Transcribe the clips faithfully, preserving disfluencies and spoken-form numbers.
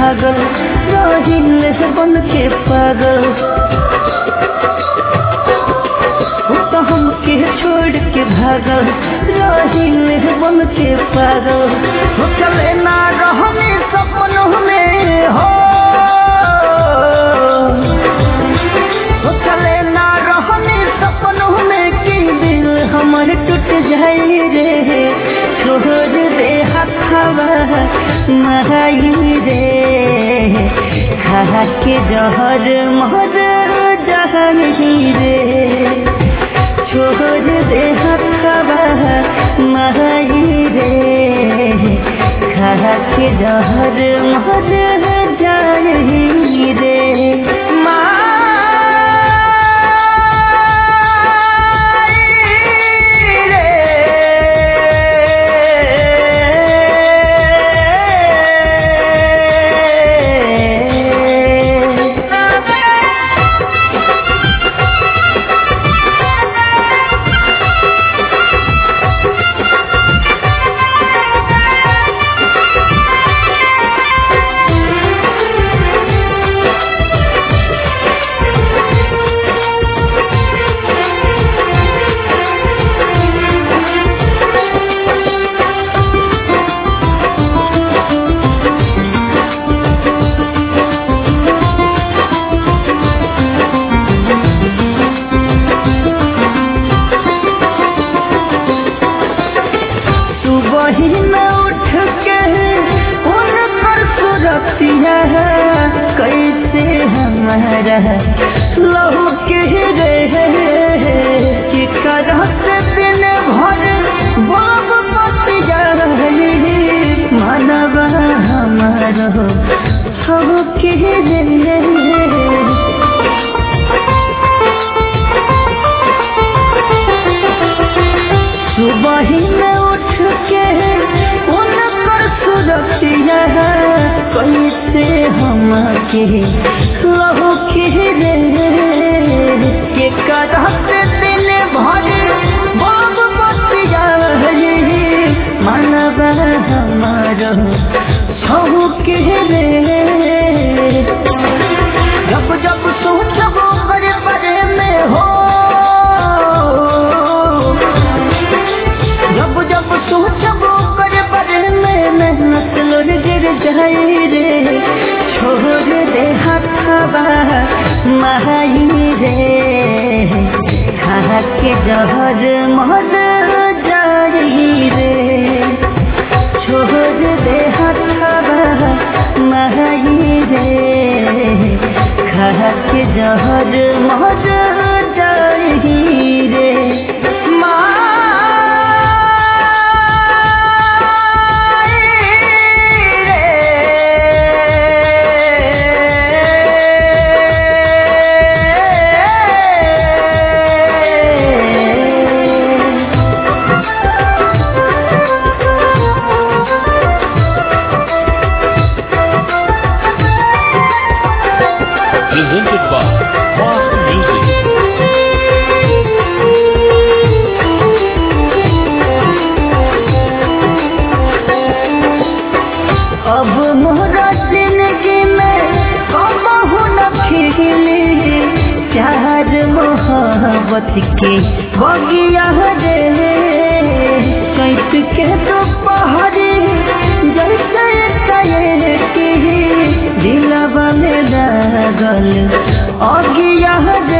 भागल रहिल बन के पागल तो हमके छोड़ के भागल रहिल बन के पागल हो चले ना रहने सपनों में हो हो चले ना रहने सपनों में कि दिल हमर टूट जाए रे छोड़ दे हथवा महाई रे खा के जहर मर जाही रे छोड़ दे हथवा महाई रे खा के जहर मर जाही रे कैसे हमारा लहू के रहे कि करत दिन भर बाब पति जाही मानव हमारा सब के रहे सुबह में उठ के उनकर सुरतिया कैसे हम के लहू के रे के करत दिन भर बाब पति जाही मानव हमारा सब के रे जब जब सोचब बड़े बड़े में हो जब जब सोचब बड़े बड़े में मेहनत लोर गिर जाए रे छोड़ दे हथवा महाई रे खा के जहर मर जाई रे छोड़ दे हथवा महाई रे खा के जहर मर जाई रे presented by Fast Music. अब मोरा जिंदगी में कबहू न खिली प्यार मोहब्बत के बगिया रे कैत के तो पहाड़ी जैसे कहे की दिलवा में लागल अगिया रे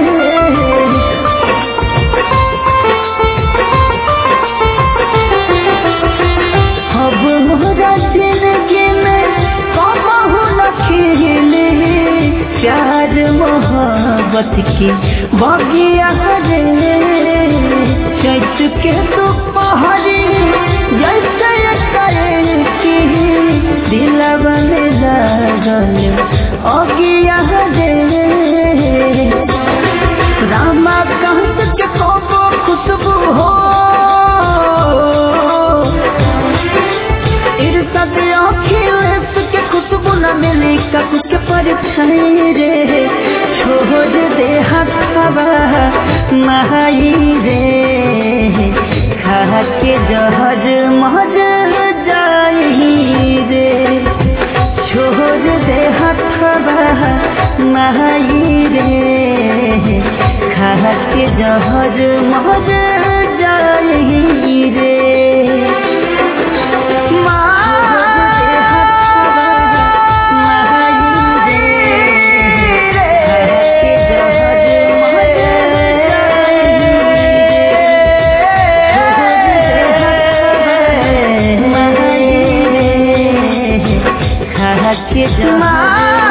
अब मोरा जिंदगी में कबहू न खिली प्यार मोहब्बत की बगिया रे चैत के तो पहाड़ी जैसे कहे की दिलवा में लागल अगिया रे रामा कांत के कोको खुशबू हो इरसद अखिलेश के खुशबू न मिली कब के परछाई रे छोड़ दे हथवा महाई रे खा जहर मर जाई रे के